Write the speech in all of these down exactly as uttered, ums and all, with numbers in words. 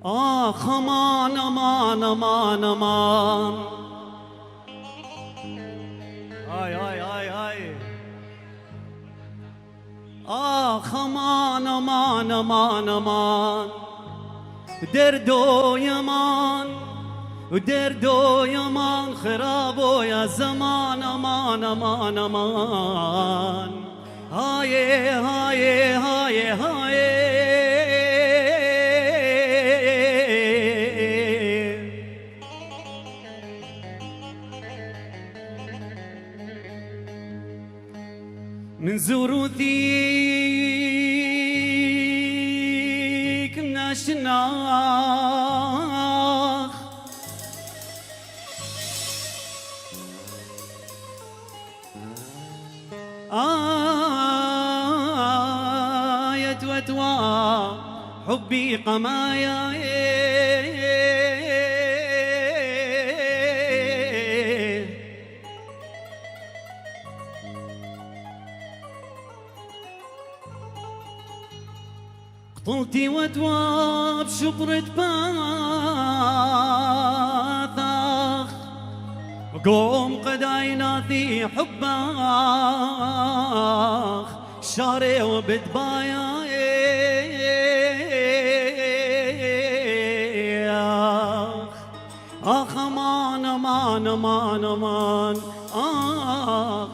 آخ امان امان امان امان هاي هاي هاي هاي آخ امان امان امان امان دردو يمان ودردو يمان خرابو يا زمان امان امان امان هاي هاي هاي هاي من زورو ذيك ناشناخ آية وتوا حبي قمايا قطلتي وتواب شبرة باثاخ قوم قد عيناتي حباخ شاري وبدبايا آخ امان امان امان امان آخ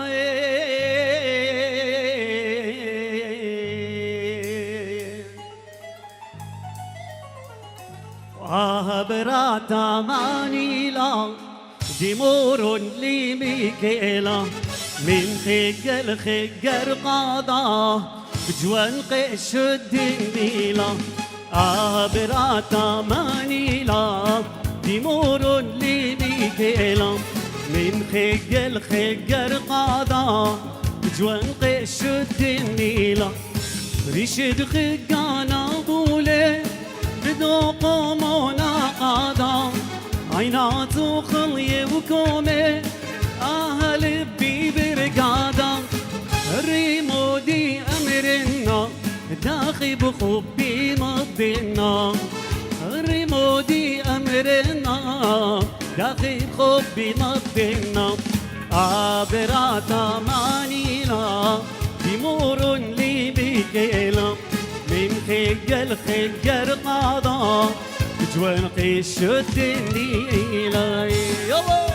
آه براتا مانيلا ديمور لي ميكيلا من خجل خجر قاضا بجوان قش الدنيلا آه براتا مانيلا ديمور لي ميكيلا من خجل خجر قاضا بجوان قش الدنيلا رشد خجانا طولي بدوق مناقضة عينات وخلي وكومي أهل بي برقادة الريمودي أمرنا داخي بخبي مضينا الريمودي أمرنا داخي بخبي مضينا عبرات مانينا بمور لي بكيلا من خجل خجر قاضا بجوان قش الدنيلا يلا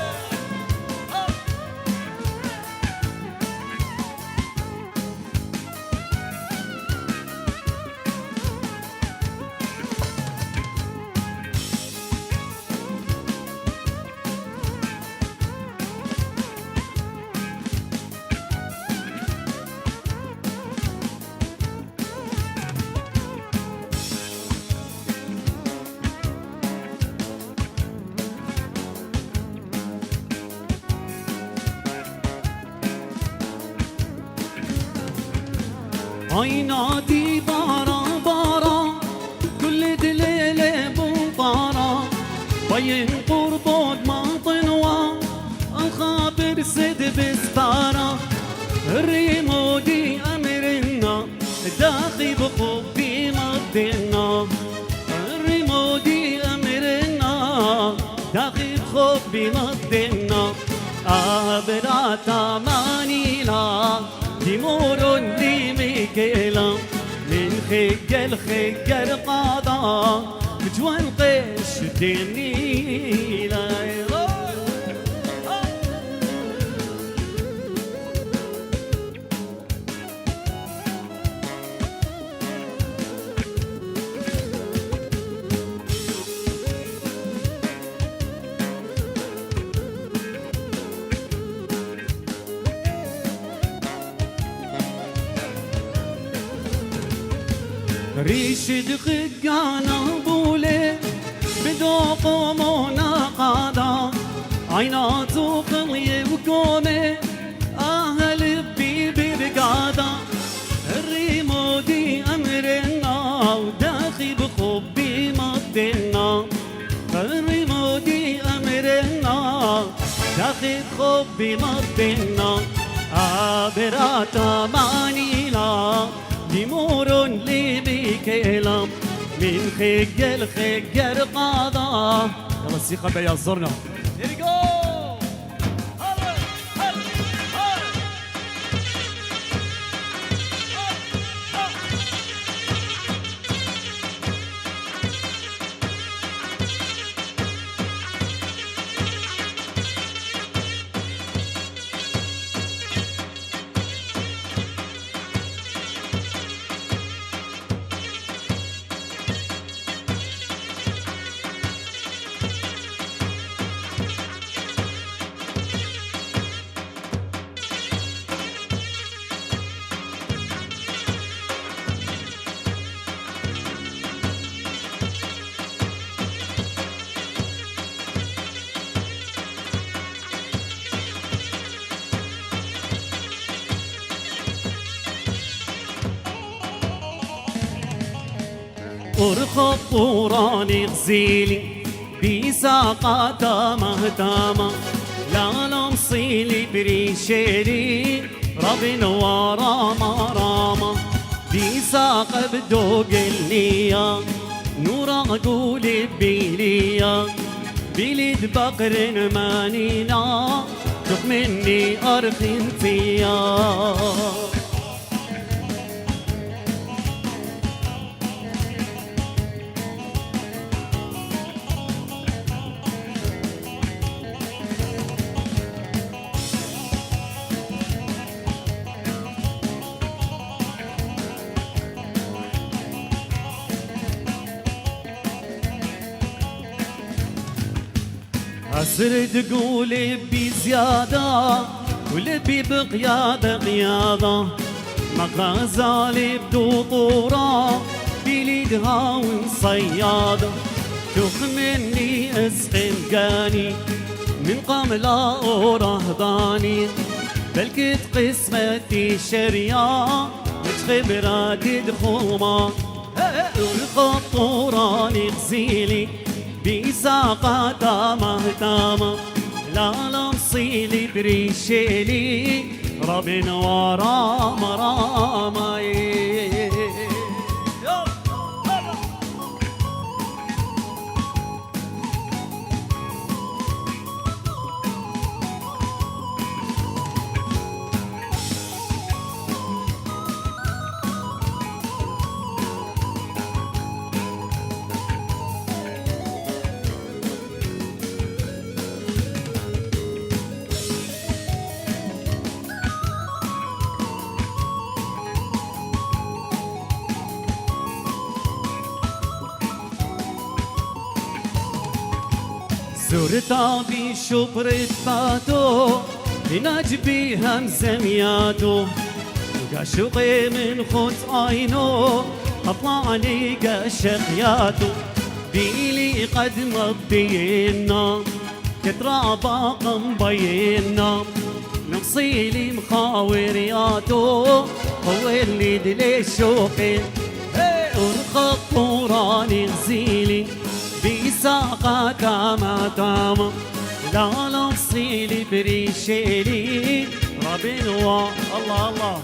عيناتي بارا بارا كل دليلة بوطارا بين قربوك ما طنوا الخابر سد بسبارا الريمودي أمرنا داخي بخبي مضينا الريمودي أمرنا داخي بخبي مضينا أبراتا مانيلا ديمور لي ميكيلا من خجل خجر قاضا بجوان قش الدنيلا ريشد خجانا بولي بدوق مناقضة عينات وقلي وكومي أهل بي برقادة الريمودي أمرنا وداخي بخبي مضينا الريمودي أمرنا داخي بخبي مضينا عبرات مانيلا ديمور لي بكلام من خجل خجر قاضاه. يلا السيخة بيا زرنا. Here we go. ارخب قراني غزيلي بساقاتا مهتاما لا نمصيلي بريشيلي ربنا وراما راما بساق بدوق النية نورا قولي بيليا بلد بقر مانينا شوف مني أرخين فيا. عسر تقولي بزيادة ولبي بقيادة قيادة ما غزالي بدطورة بليدها وصيادة شوف مني اسقم قاني من قملة ورهضاني بلكت قسمتي شريا متخبرة تدخل والخطورة غزيلي بساقاتا مهتاما لا لمصيلي بريشيلي ربنا وراما راما. زرتا بشبرة باتو لنجبي همزمياتو قشقي من خط عينو أطلع لي قشقياتو بيلي قد مبينا كترى باقا مبينا نقصيلي مخاورياتو هو اللي دلي شوقي ارخط قراني غزيلي بساقاتا ماتاما لا نفصيلي بريشيلي ربنا الله الله.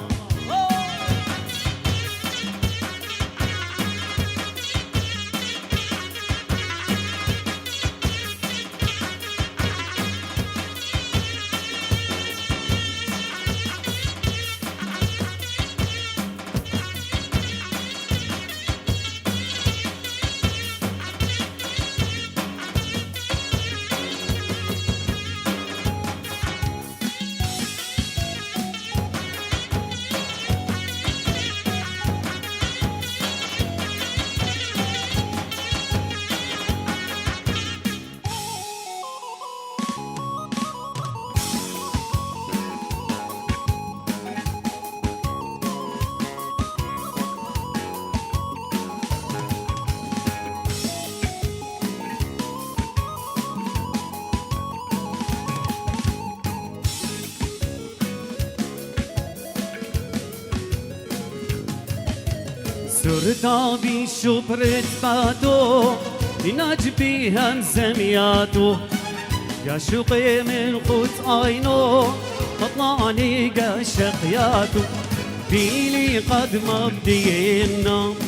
سرتا بشبرة باتو لنجبي همزمياتو يا شقي من قوت عينو تطلعني قشقياتو بيلي قد مبدينا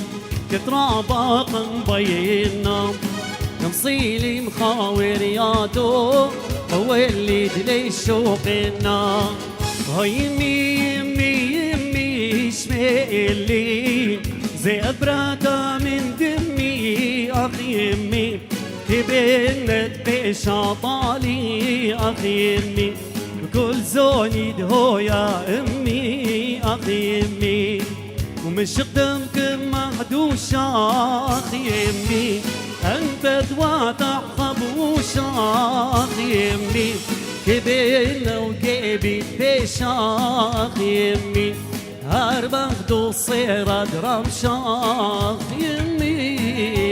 كترابق مبينا نصيلي مخاور يادو هو اللي دلي شوقنا هاي يمي يمي يمي شميلي زي أبرادا من دمي أخي يمي تبنت بيشا طالي أخي يمي كل زوني دهو يا أمي أخي يمي ومش قدامك محدوشة أخي يمي أنت تواتع خبوشة أخي يمي كبينا وكبي بيشا أخي يمي هربخ دو صيرة درمشة أخي يمي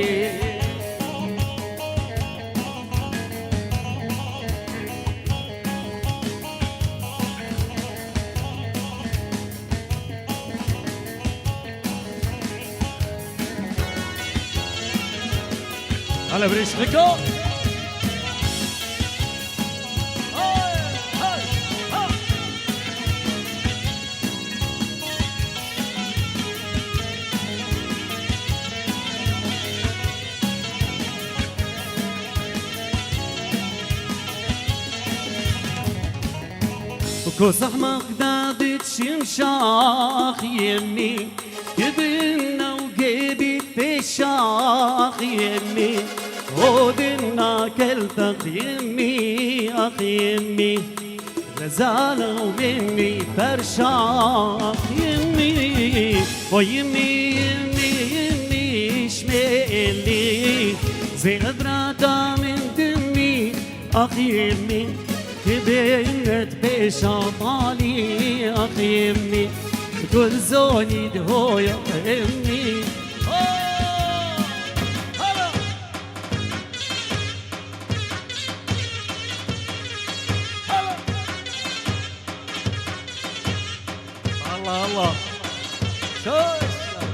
هلا بريشلكو وكوس احمق دادت شمشاخ يمي يبنا وجيبي بشاخ يمي ودنا كلتك يمي أخي يمي لزالوا مني فرشاخ يمي ويمي يمي يمي شميلي زي غدرة من دمي أخي يمي كبنت بشطالي أخي يمي كل زوني دهو يا أمي الله الله شوش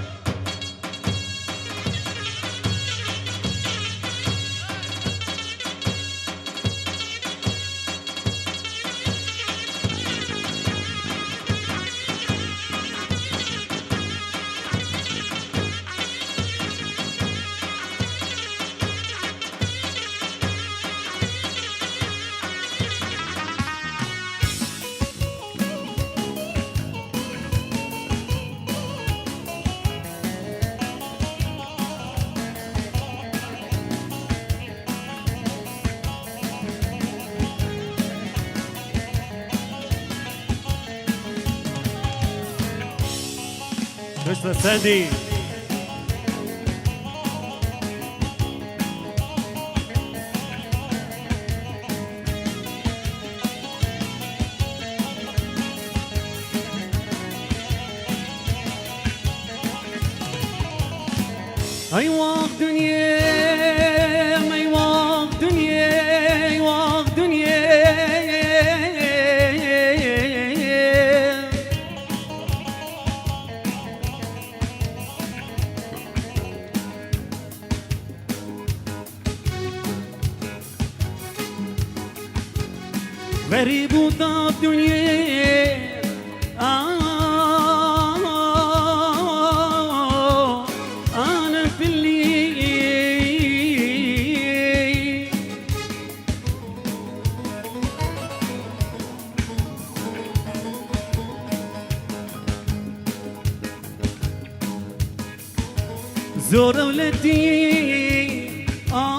مستر سادي أيوة دنيا أيوة دنيا أيوة دنيا غريب وطاب دنيا آه أنا في الليل زور ولدي آه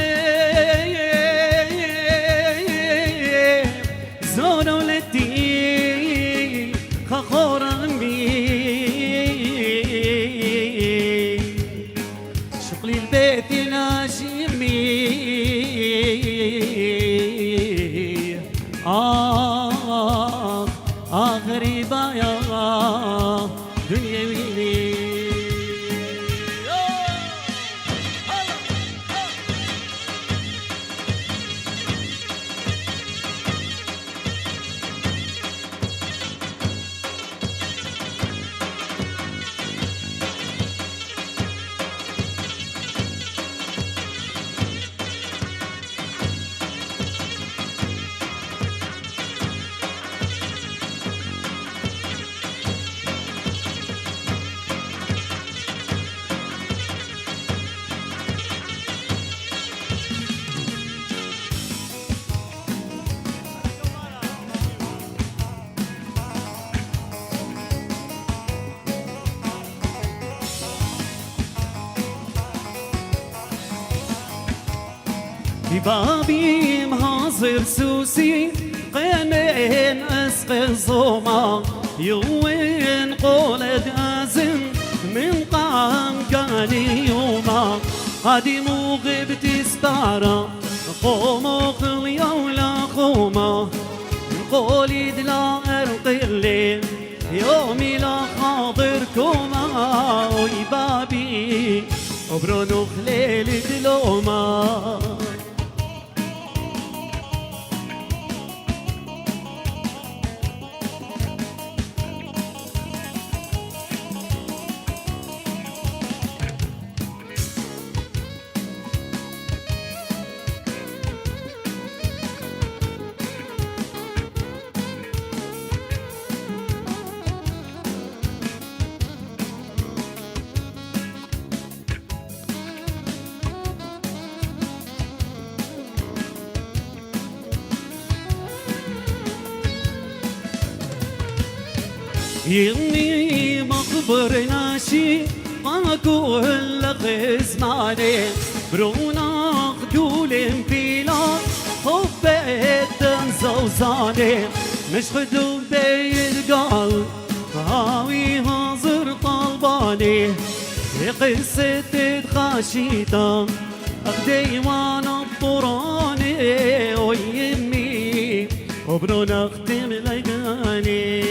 زور ولدي خخور أمي شغلي البيت ناشمي آه آه غريبة يا دنيا ويلي في بابي مهاصر سوسي قيمين اسقي صوما يوين قولد ازم من قام قاني يوما قديم وغبت ستارة قوموا خليا ولا خوما قولي دلا ارقلي يومي لا خاطركما وي بابي وبرونو خليل دلوما يمي مخبر ناشي ما كل خزماني برونا خدول بيلا حبيت زوزاني مش خدو بيت قال هاوي هازر طلباني قصة خاشيتا أخدي وانا بطراني ويمي وبرونا اختم لقاني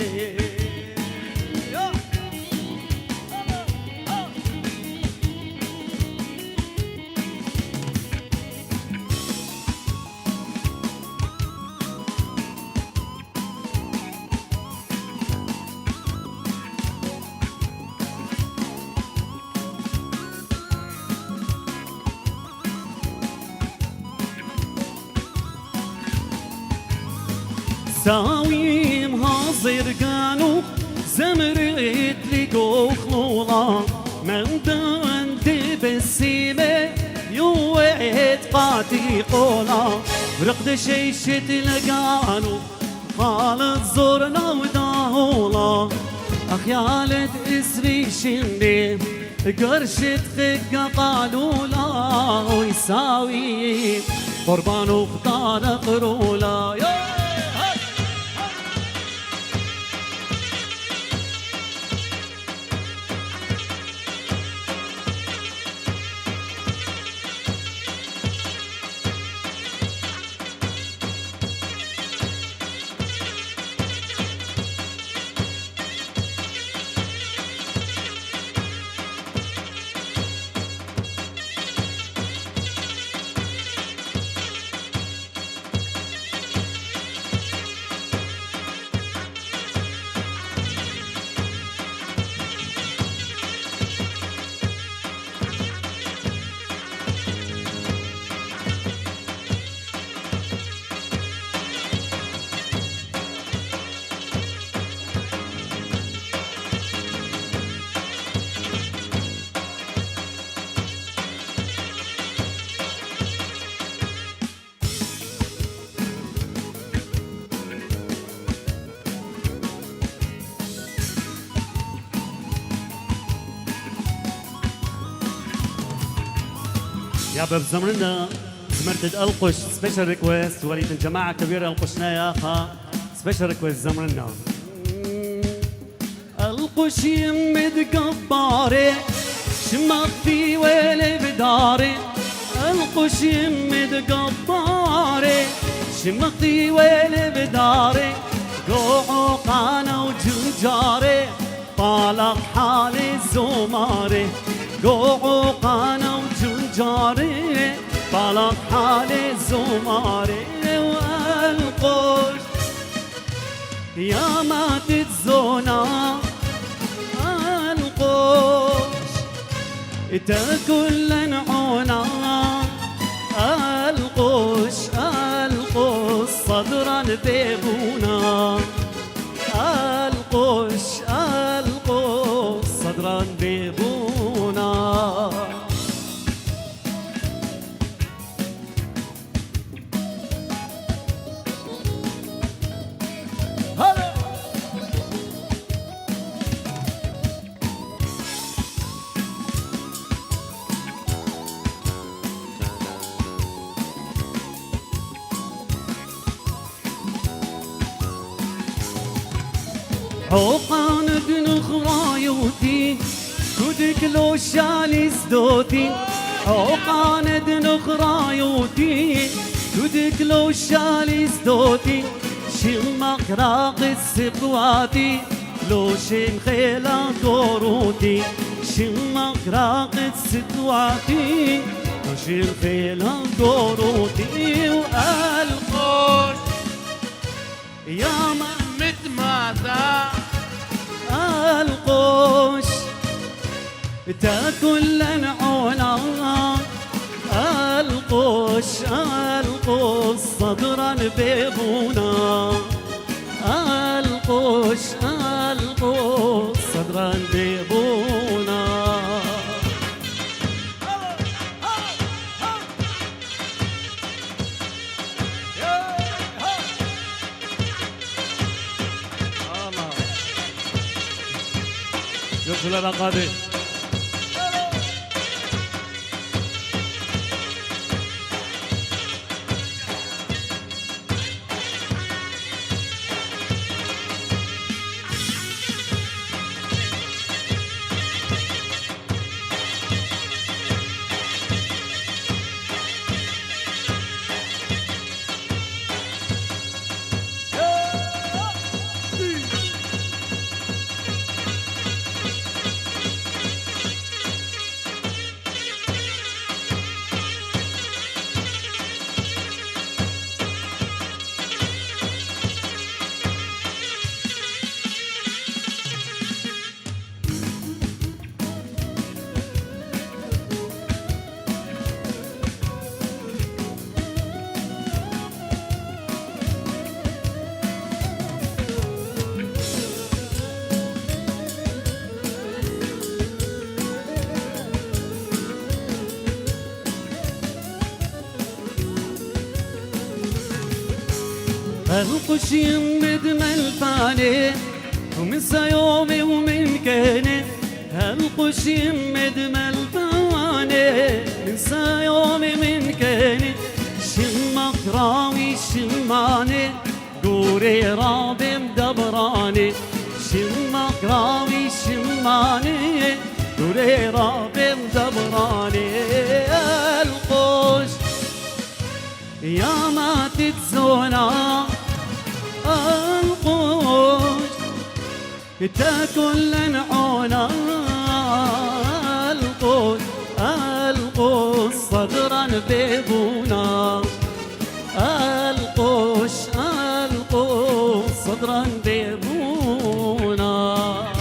ساوي مهاصر قانو زمرت لقو خلولا من دندي بالسيمة يويت قاتي قولا رقد شيشت لقانو قالت زورنا وداهولا أخيالت اسري شندي قرشت خقا قالولا ويساوي قربان وختار قرولا يا باب زمرنا زمرت القش سبيشال ريكويست وليد الجماعة كبيرة القشنا يا أخا سبيشال ريكويست زمرنا القش يمد قباري شمخ في ويلي بداري القش يمد قباري شمخ في ويلي بداري قوعق أنا وجنجاري طالق حالي الزماري قوعق أنا وجنجاري طالق حالي الزماري والقش يا ما تتزونا القش تاكل نعونا القش القش صدرا بيبونا القش القش صدرا بيبونا حوقان دن خرايوتي كودك لو شالي سدوتي حوقان دن خرايوتي كودك لو شالي سدوتي شمك راق السقواتي لو شم خيلا قروتي شمك راق السقواتي لو شم خيلا قروتي والقوش يا مت ماذا القوش تاكل العلا القوش القوش صدرا بيبونا القوش القوش صدرا بيبونا يرسل الرقابي القش يمد ملفاني ومنسى يومي ومن كاني القش يمد ملفاني منسى يومي من كاني شمك راوي شماني قوري رابي مدبراني شمك راوي شماني قوري رابي مدبراني القش يا ما تتزونا القوش تاكل العونا القوش القوش صدرا بيبونا القوش القوش صدرا بيبونا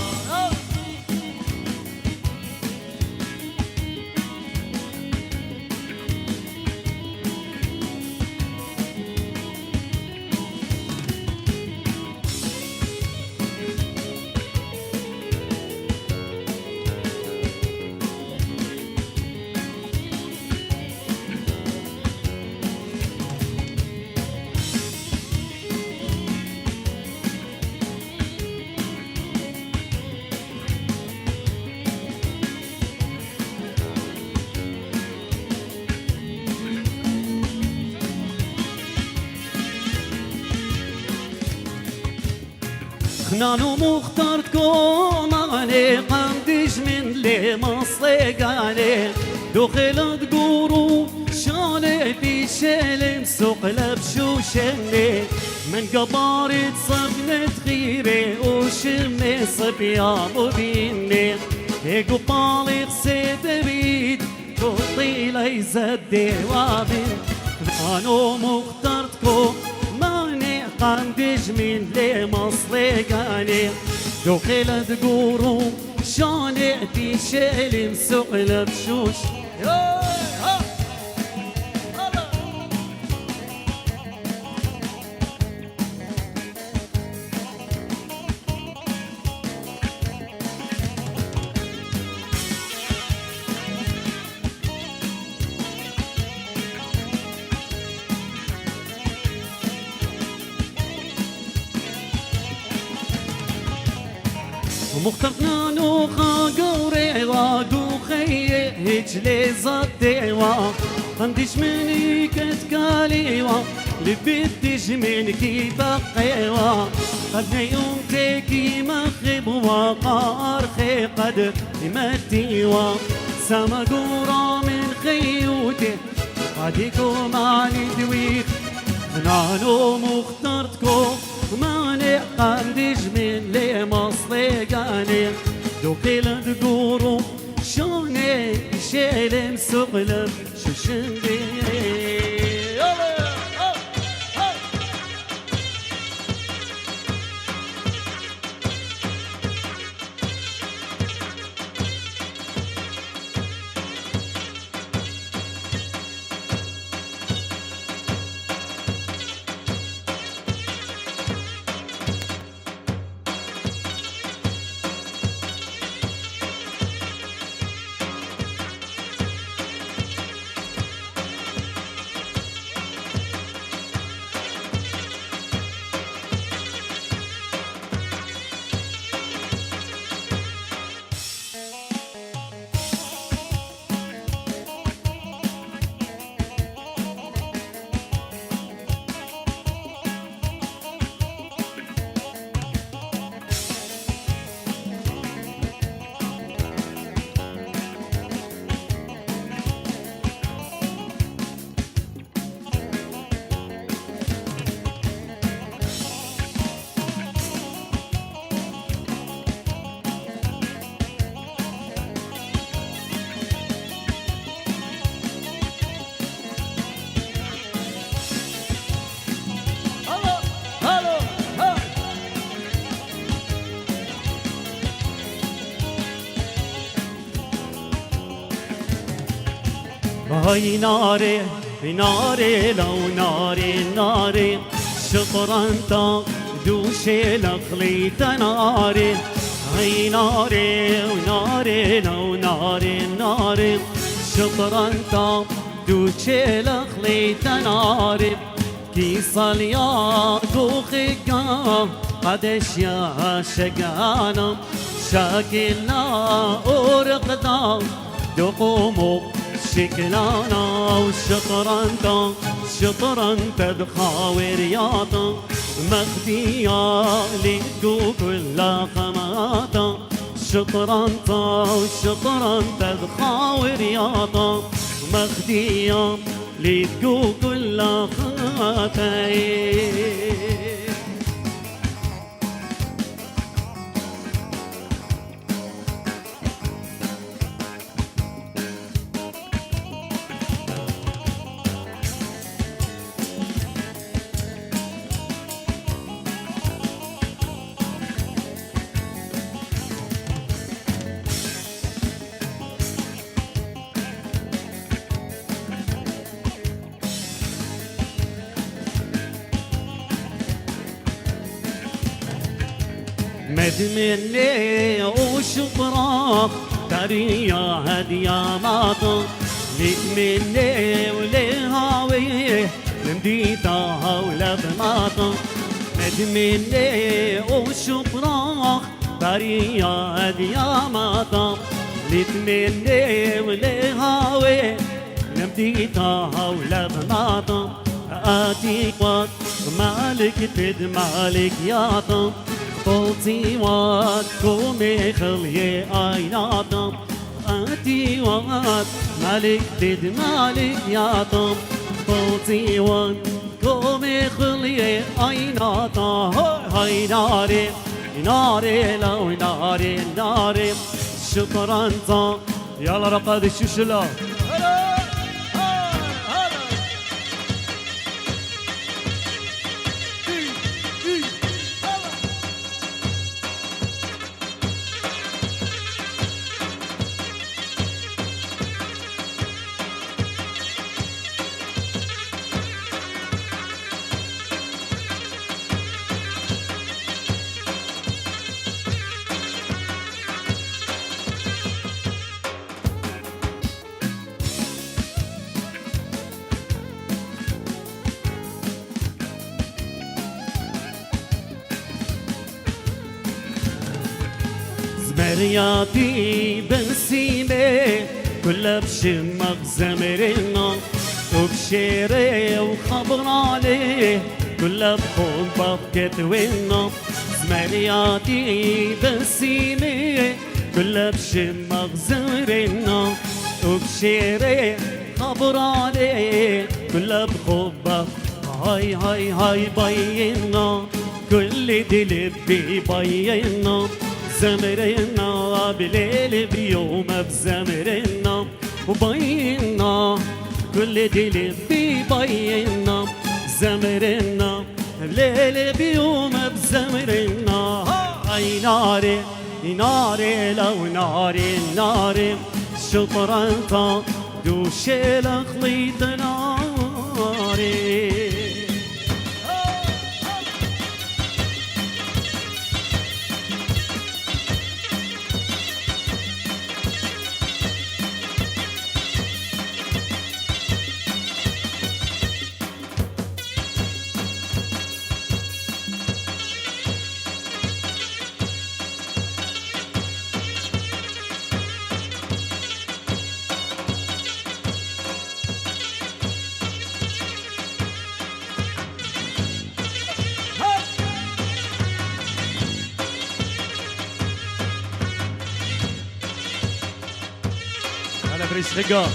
خنانو مختارتكم أغني قمدش من لي مصيقاني دخلت قورو شالي في شلم سوق لبشوشني من قبارة صبنة خيري وشمي صبيا مبيني قبالة سيد بيد قطي لي زدي وابن خنانو مختارتكم قندج من لي مصريقاني دخلت قورو شاني في شيل مسوق لبشوش ومخترنا نوخا قوري وادو خيه هجلي زدي وا خندش مني كتكالي وا لبيتش من كي بقي وا قدني يومتكي مخب وقار خي قدر متيوا سما قورا من خيوتي قديكو معني دويت نانو مختارتكو ماني قندج من لي مصلي قاني دوكي لدقورو شوني شيلم سقلم ششندي هاي ناري ناري لو ناري ناري شطرا انت دوشي لخليت ناري هاي ناري وناري لو ناري ناري شطرا انت دوشي لخليت ناري كي صليا كوخي قام قدش يا شقانا شاكلنا ورقدا دقومو شكلانا وشطرنتا شطرنتا بخاورياتا مخديا لقو كل خماتا شطرنتا وشطرنتا بخاورياتا مخديا لقو كل خماتا مدمني وشطراخ تريا هديا ماطا ليك مني ولهاوي لمديتها ولا بماطا مدمني وشطراخ تريا هديا ماطا ليك مني ولهاوي لمديتها ولا بماطا آتيك وقت مالك تد مالك ياطا قلتي وات كومي خلي ايناطم انتي وات مالك دد مالك ياطم قلتي وات كومي خلي ايناطم هاي ناري ناري لو ناري ناري شكرا انت يلا رقاد الششلة زمرياتي بنسيمة كلها بشمك زمرنا وبشيري وخبر عليه كلها بحبك كتوينا زمرياتي بسيمة كلها بشمك زمرنا وبشيري خبراني كلها بخبك هاي هاي هاي بينا كل دلبي بينا زمرنا بليل بيوم بزمرنا وبينا كل دلبي بينا زمرنا بليل بيوم بزمرنا هاي ناري ناري لو ناري ناري شطرنتا دوشي لخليط ناري هلا بريش خقا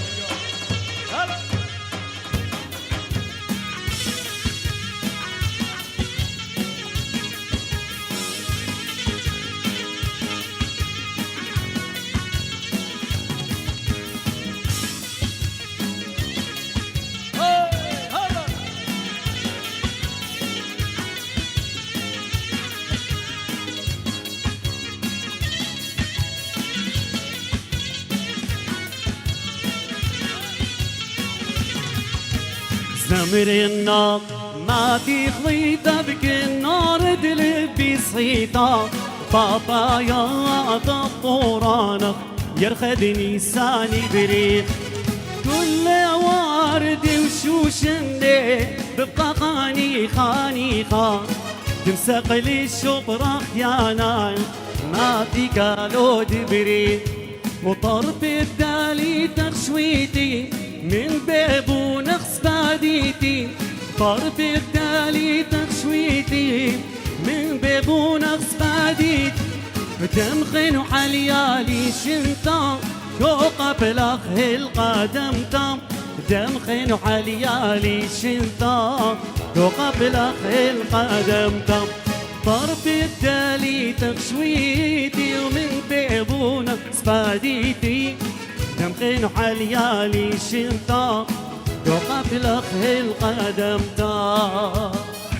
زمرنا ما تخليطة بك النار دلبي صيطة بابا يا طبورانك يرخد نيساني بريق كل واردي وشوشندي ببقى خاني خانيخة تمسق لي الشبرخ يا ناي ما في قالوا دبري وطرف الدالي تخشويتي من باب ونخس باديتي طرف الدالي تخشويتي من باب ونخس باديتي دمخن وحليالي شنطة توقف الأخ القدمتا دمخن وحليالي شنطة توقف الأخ القدمتا طرف الدالي تخشويتي ومن باب ونخس باديتي دمخن وحليالي شنطة توقف الأخ القدمتا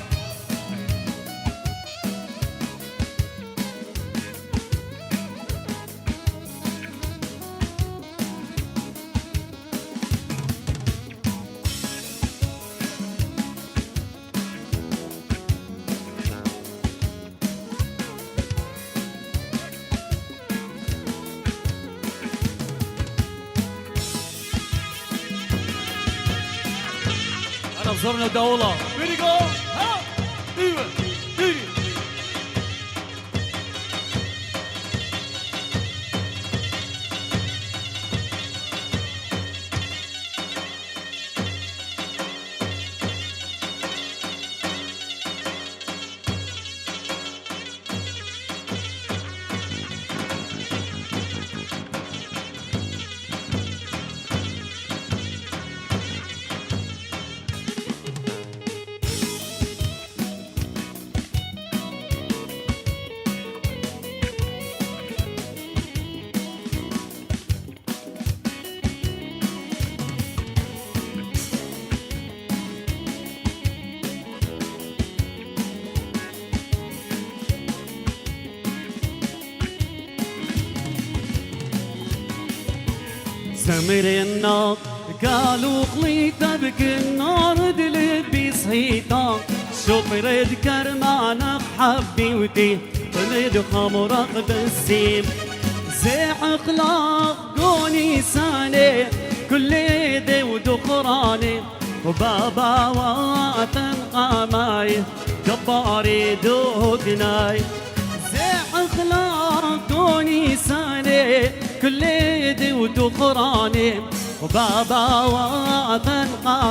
زرنا دولة بيريجو ها ايوه ايوه زمرنا قالوا خليطة بك النار دلبي صهيطة شطرد كرمانك حبي وتي طلد خمرك بالسيم زيح اخلاق قوني ساني كل يدي ودخراني وبابا واتن قاماي جباري دوقناي زيح اخلاق قوني ساني كل يدي ودخراني وبابا وطن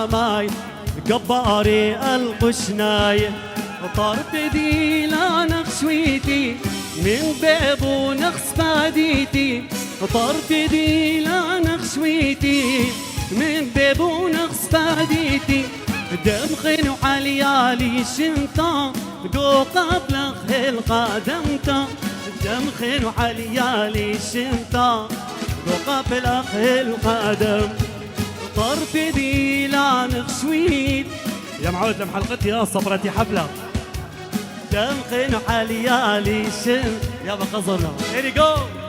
قاماي جباري القشناي طرف دي لا نخش نخشويتي من باب ونخس فاديتي طرفي دي لا نخشويتي من باب ونخس فاديتي دمخن وعليالي شمتا دو قبل خيل قدمتا دمخن وعليالي شمتا دو قبل خيل قدم طرفي دي لا نخشويت يا معود لم حلقتي يا صبرتي حفلة دمخن وعليالي شمتا يا بخزرنا here you go